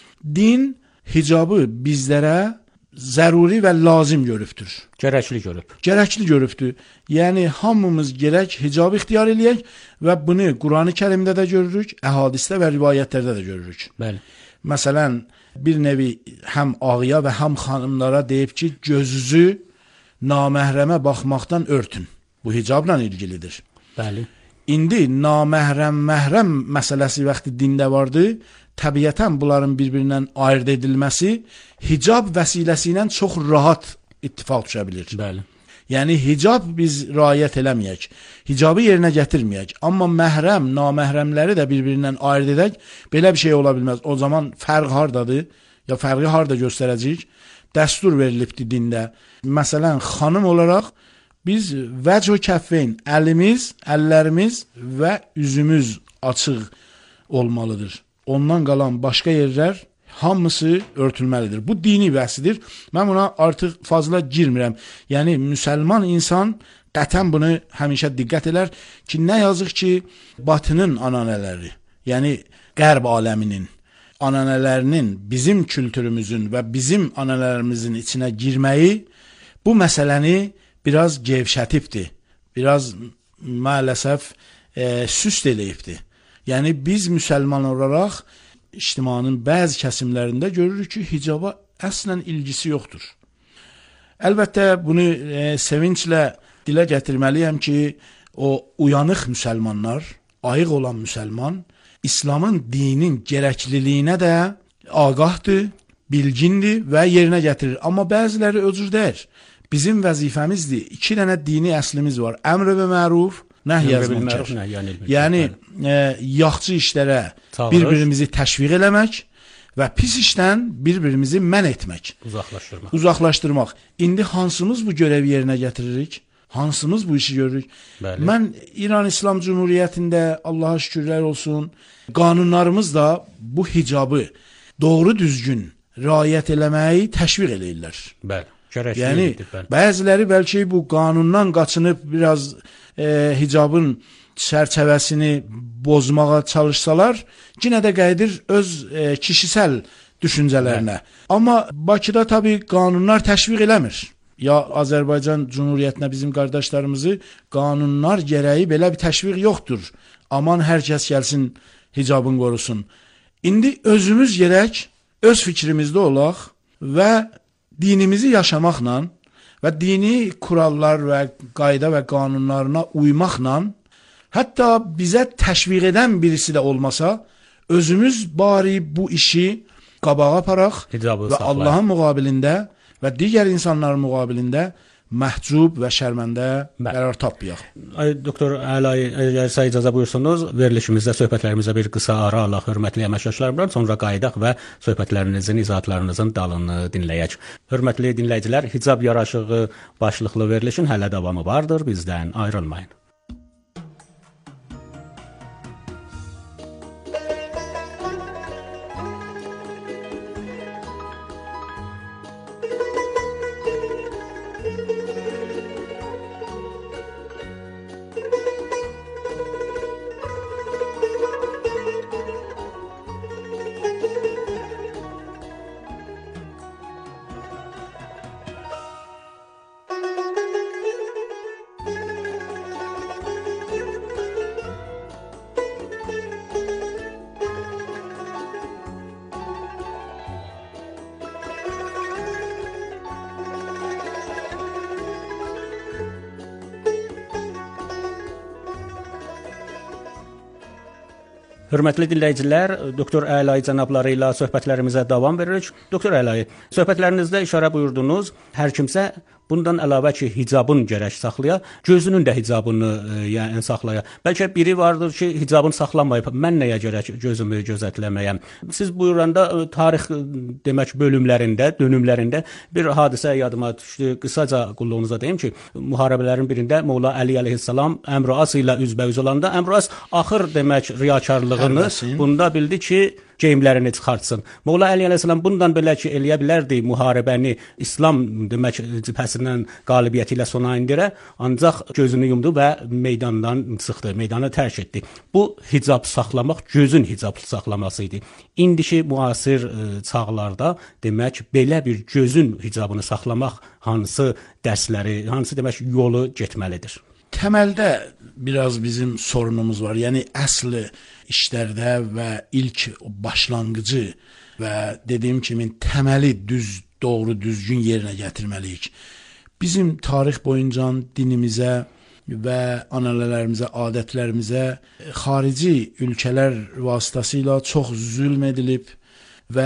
Din hicabı bizlərə zəruri və lazım görübdür. Gərəkli görüb. Gərəkli görübdür. Yəni hamımız gərək hicabı ixtiyar eləyək və bunu Qurani Kərimdə də görürük, əhadisdə və rivayətlərdə də görürük. Bəli. Məsələn, bir nevi həm ağıya və həm xanımlara deyib ki, gözünüzü naməhrəmə baxmaqdan örtün. Bu hicabla ilgilidir. Bəli. İndi naməhrəm, məhrəm məsələsi vaxtı dində vardı. Təbiətən bunların bir-birindən ayırt edilməsi hicab vəsiləsi ilə çox rahat ittifaq düşə bilir. Bəli. Yəni hicab biz riayət eləməyək, hicabı yerinə gətirməyək, amma məhrəm, naməhrəmləri də bir-birindən ayırt edək, belə bir şey ola bilməz. O zaman fərq hardadır, ya fərqi harda göstərəcəyik? Dəstur verilibdir dində. Məsələn, xanım olaraq biz vəcə kəffeyn, əlimiz, əllərimiz və üzümüz açıq olmalıdır. Ondan qalan başqa yerlər hamısı örtülməlidir. Bu dini bəhsidir. Mən buna artıq fazla girmirəm. Yəni, müsəlman insan qətən bunu həmişə diqqət elər ki, nə yazıq ki, batının ananələri, yəni qərb aləminin ananələrinin bizim kültürümüzün və bizim ananələrimizin içinə girməyi bu məsələni biraz gevşətibdir. Biraz maalesef e, süst eləyibdir. Yəni, biz müsəlman olaraq ictimanın bəzi kəsimlərində görürük ki, hicaba əslən ilgisi yoxdur. Əlbəttə, bunu e, sevinclə dilə gətirməliyəm ki, o uyanıq müsəlmanlar, ayıq olan müsəlman, İslamın dinin gərəkliliyinə də ağahdır, bilgindir və yerinə gətirir. Amma bəziləri özür deyir. Bizim vəzifəmizdir. İki dənə dini əslimiz var. Əmr və məruf, nəhy və münkər. Yəni, e, yaxşı işlərə bir-birimizi təşviq eləmək və pis işdən bir-birimizi mən etmək. Uzaqlaşdırmaq. Uzaqlaşdırmaq. İndi hansımız bu görəvi yerinə gətiririk? Hansımız bu işi görürük? Bəli. Mən İran İslam Cumhuriyyətində Allaha şükürlər olsun, qanunlarımız da bu hicabı doğru düzgün riayət eləməyi təşviq eləyirlər. Bəli. Gərəkli yəni, edir, bəli. Bəziləri bəlkə bu qanundan qaçınıb biraz e, hicabın çərçəvəsini bozmağa çalışsalar, yenə də qayıdır öz e, kişisel düşüncələrinə. Bəli. Amma Bakıda tabii qanunlar təşviq eləmir. Ya Azərbaycan Cumhuriyyətinə bizim qardaşlarımızı qanunlar gərəyi belə bir təşviq yoxdur. Aman hər kəs gəlsin, hicabın qorusun. İndi özümüz gərək öz fikrimizdə olaq və dinimizi yaşamaqla və dini kurallar və qayda və qanunlarına uymaqla, hətta bizə təşviq edən birisi də olmasa, özümüz bari bu işi qabağa aparaq Hicabı və saxlayaq. Allahın müqabilində və digər insanların müqabilində məhcub və şərməndə qərar tapmayaq. Ay doktor Əlay, əgər sizə icazə buyursunuz, verilişimizdə söhbətlərimizə bir qısa ara alaq, hörmətli əməkdaşlarım, sonra qayıdaq və söhbətlərinizin, izahatlarınızın dalını dinləyək. Hörmətli dinləyicilər, hicab yaraşığı başlıqlı verilişin hələ davamı vardır, bizdən ayrılmayın. Hörmətli dinləyicilər, doktor Əlay cənabları ilə söhbətlərimizə davam veririk. Doktor Əlay, söhbətlərinizdə işarə buyurdunuz, hər kimsə bundan əlavə ki, hicabın gərək saxlaya, gözünün də hicabını e, yəni saxlaya. Bəlkə biri vardır ki, hicabını saxlamayıb, mən nəyə gərək gözümü gözətləməyəm. Siz buyuranda e, tarix e, demək bölümlərində, dönümlərində bir hadisə yadıma düşdü. Qısaca qulluğunuza deyim ki, müharibələrin birində Molla Əli əleyhissalam Əmr As ilə üzbəüz olanda Əmr As axır demək riyakarlığını Hərbəsin. Bunda bildi ki, geyimlərini çıxartsın. Molla Əli əleyhissalam bundan belə ki, eləyə bilərdi müharibəni İslam demək cibhəsindən qalibiyyəti ilə sona indirə, ancaq gözünü yumdu və meydandan çıxdı, meydanı tərk etdi. Bu hicab saxlamaq gözün hicab saxlaması idi. İndiki müasir e, çağlarda demək belə bir gözün hicabını saxlamaq hansı dərsləri, hansı demək yolu getməlidir? Təməldə biraz bizim sorunumuz var. Yəni əsl işlərdə və ilk başlanğıcı və dediyim kimi təməli düz, doğru, düzgün yerinə gətirməliyik. Bizim tarix boyunca dinimizə və anələlərimizə, adətlərimizə xarici ölkələr vasitəsilə çox zülm edilib və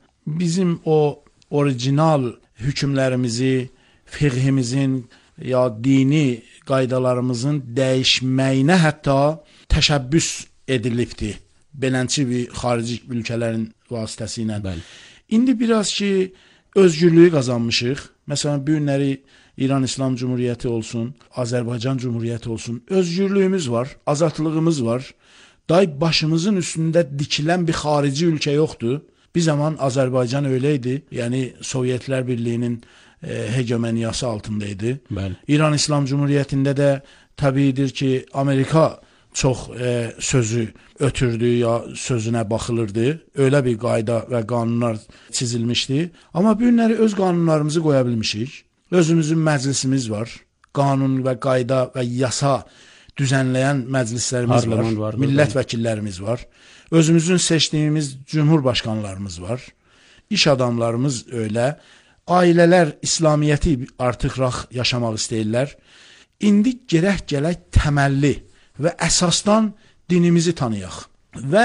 bizim o orijinal hökmlərimizi, fiqhimizin ya dini qaydalarımızın dəyişməyinə hətta təşəbbüs edilibdir. Belənçi bir xarici ölkələrin vasitəsilə. Bəli. İndi biraz ki, özgürlüyü qazanmışıq. Məsələn, bu günləri İran İslam Cumhuriyyəti olsun, Azərbaycan Cumhuriyyəti olsun. Özgürlüyümüz var, azadlığımız var. Day başımızın üstündə dikilən bir xarici ölkə yoxdur. Bir zaman Azərbaycan öyleydi. Yəni, Sovyetlər Birliyinin e, hegemoniyası altındaydı. Bəli. İran İslam Cumhuriyyətində də təbiidir ki, Amerika çox e, sözü ötürdü ya sözünə baxılırdı. Öyle bir qayda və qanunlar çizilmişdi. Amma bu günləri öz qanunlarımızı qoya bilmişik. Özümüzün məclisimiz var. Qanun və qayda və yasa düzənləyən məclislərimiz var. var millət vəkillərimiz var. Özümüzün seçdiyimiz cumhurbaşqanlarımız var. İş adamlarımız öyle. Ailələr İslamiyyəti artıq rax yaşamaq istəyirlər. İndi gərək gələk təməlli və əsasdan dinimizi tanıyaq və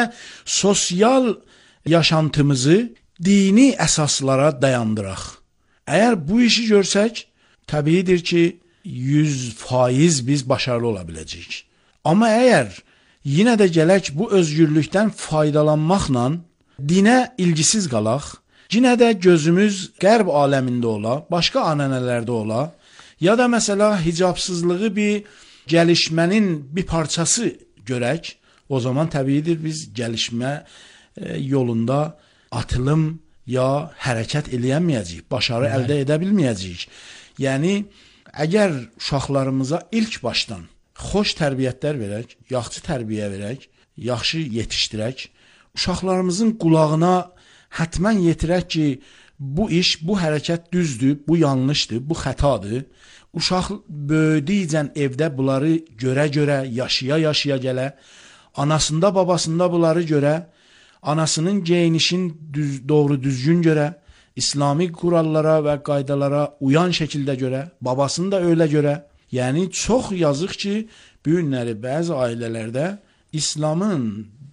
sosial yaşantımızı dini əsaslara dayandıraq. Əgər bu işi görsək, təbiidir ki, yüz faiz biz başarılı ola biləcəyik. Amma əgər yenə də gələk bu özgürlükdən faydalanmaqla dinə ilgisiz qalaq, yenə də gözümüz qərb aləmində ola, başqa anənələrdə ola, ya da məsələ hicabsızlığı bir gəlişmənin bir parçası görək, o zaman təbiidir biz gəlişmə e, yolunda atılım ya hərəkət eləyəməyəcəyik, başarı Hı. əldə edə bilməyəcəyik. Yəni, əgər uşaqlarımıza ilk başdan xoş tərbiyyətlər verək, yaxşı tərbiyə verək, yaxşı yetişdirək, uşaqlarımızın qulağına hətmən yetirək ki, bu iş, bu hərəkət düzdür, bu yanlışdır, bu xətadır. Uşaq böyüdükcə evdə bunları görə-görə, yaşaya-yaşaya gələ, anasında, babasında bunları görə, anasının geyinişin düz, doğru düzgün görə, İslami kurallara və qaydalara uyan şəkildə görə, babasını da öyle görə. Yəni, çox yazıq ki, bu günləri bəzi ailələrdə İslamın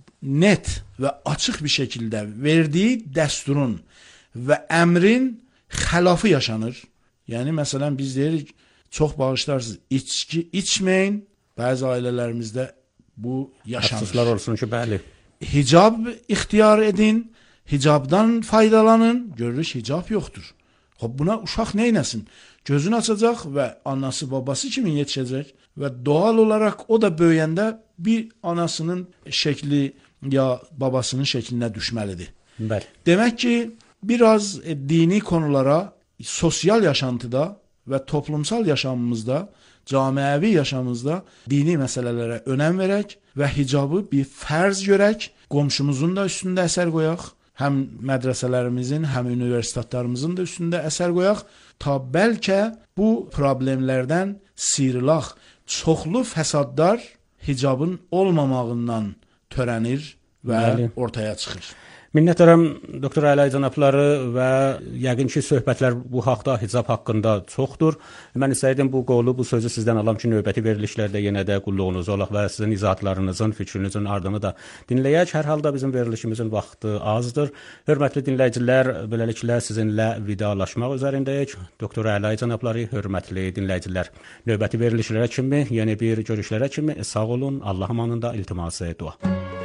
net və açıq bir şəkildə verdiyi dəsturun və əmrin xilafı yaşanır. Yəni, məsələn, biz deyirik, çox bağışlarsınız, içki içməyin, bəzi ailələrimizdə bu yaşanır. Əfsuslar olsun ki, bəli. Hicab ixtiyar edin, hicabdan faydalanın, görürük hicab yoxdur. Xob, buna uşaq neynəsin? Gözünü açacaq və anası, babası kimi yetişəcək və doğal olaraq o da böyüyəndə bir anasının şəkli ya babasının şəklinə düşməlidir. Bəli. Demək ki, biraz e, dini konulara sosial yaşantıda və toplumsal yaşamımızda, camiəvi yaşamımızda dini məsələlərə önəm verək və hicabı bir fərz görək, qomşumuzun da üstündə əsər qoyaq, həm mədrəsələrimizin, həm universitetlərimizin də üstündə əsər qoyaq, ta bəlkə bu problemlərdən sıyrılaq. Çoxlu fəsadlar hicabın olmamağından törənir və Bəli. ortaya çıxır. Minnətdaram doktor Əlay cənabları və yəqin ki, söhbətlər bu haqda, hicab haqqında çoxdur. Mən istəyirdim bu qolu, bu sözü sizdən alam ki, növbəti verilişlərdə yenə də qulluğunuz olaq və sizin izahatlarınızın, fikrinizin ardını da dinləyək. Hər halda bizim verilişimizin vaxtı azdır. Hörmətli dinləyicilər, beləliklə sizinlə vidalaşmaq üzərindəyik. Doktor Əlay cənabları, hörmətli dinləyicilər, növbəti verilişlərə kimi, yeni bir görüşlərə kimi sağ olun, Allah amanında iltiması dua.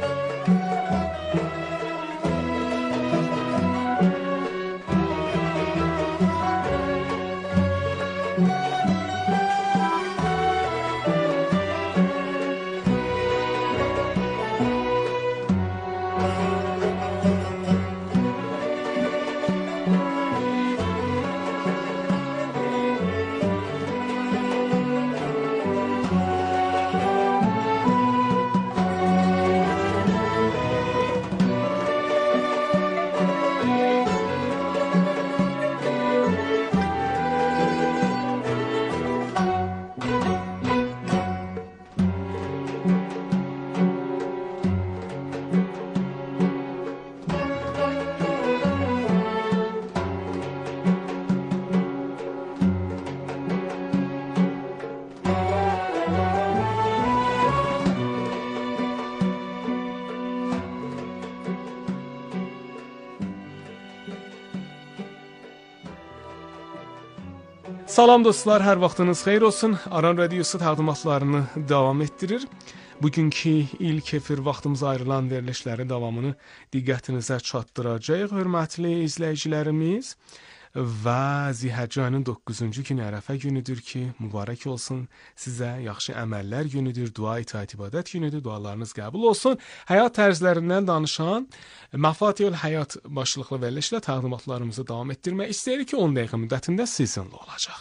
Salam dostlar, hər vaxtınız xeyir olsun. Aran Radiosu təqdimatlarını davam etdirir. Bugünkü ilk efir vaxtımıza ayrılan verilişlərin davamını diqqətinizə çatdıracağıq, hörmətli izləyicilərimiz. Və Zilhicce ayının doqquzuncu günü Ərəfə günüdür ki, mübarək olsun. Sizə yaxşı əməllər günüdür, dua, itaat, ibadət günüdür. Dualarınız qəbul olsun. Həyat tərzlərindən danışan Məfatihul Həyat başlıqlı verilişlə təqdimatlarımızı davam etdirmək istəyirik ki, on dəqiqə müddətində sizinlə olacaq.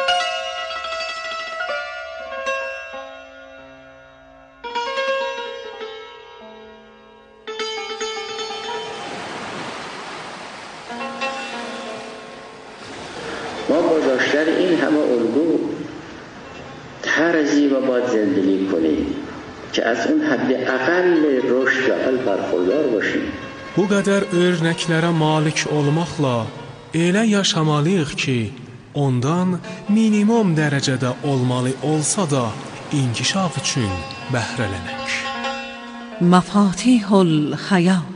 ما با داشتن این همه الگو طرزی و باید زندگی کنیم که از اون حد اقل رشد و عقل برخوردار باشیم. Bu qədər örnəklərə malik olmaqla elə yaşamalıyıq ki, ondan minimum dərəcədə olmalı olsa da inkişaf üçün bəhrələnək. Məfatihul Həyat.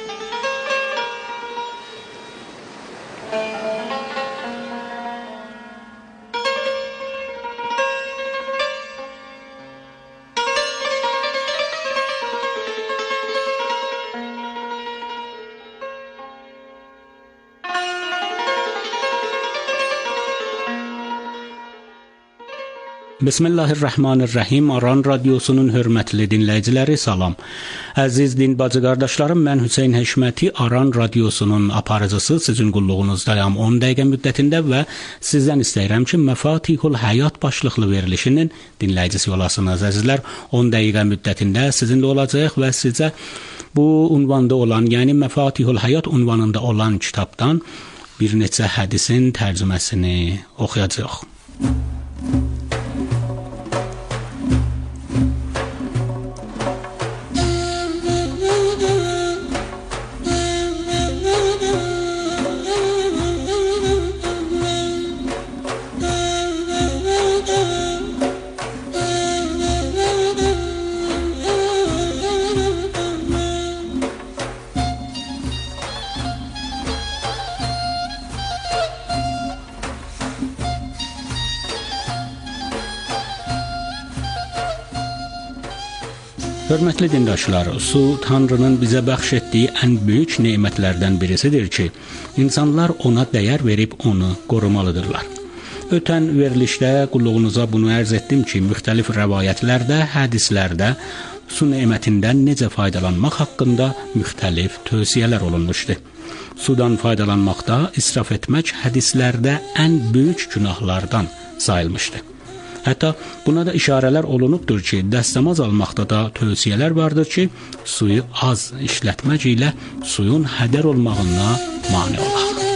Bismillahirrahmanirrahim. Aran Radiosunun hörmətli dinləyiciləri, salam. Əziz din bacı qardaşlarım, mən Hüseyn Həşməti, Aran Radiosunun aparıcısı, sizin qulluğunuzdayam on dəqiqə müddətində və sizdən istəyirəm ki, Məfatihul Həyat başlıqlı verilişinin dinləyicisi olasınız. Əzizlər, on dəqiqə müddətində sizinlə olacaq və sizə bu unvanda olan, yəni Məfatihul Həyat unvanında olan kitabdan bir neçə hədisin tərcüməsini oxuyacaq. Hörmətli dindaşlar, su Tanrının bizə bəxş etdiyi ən böyük nemətlərdən birisidir ki, insanlar ona dəyər verib onu qorumalıdırlar. Ötən verilişdə qulluğunuza bunu ərz etdim ki, müxtəlif rəvayətlərdə, hədislərdə su nemətindən necə faydalanmaq haqqında müxtəlif tövsiyələr olunmuşdu. Sudan faydalanmaqda israf etmək hədislərdə ən böyük günahlardan sayılmışdı. Hətta buna da işarələr olunubdur ki, dəstəmaz almaqda da tövsiyələr vardır ki, suyu az işlətmək ilə suyun hədər olmağına mane olaq.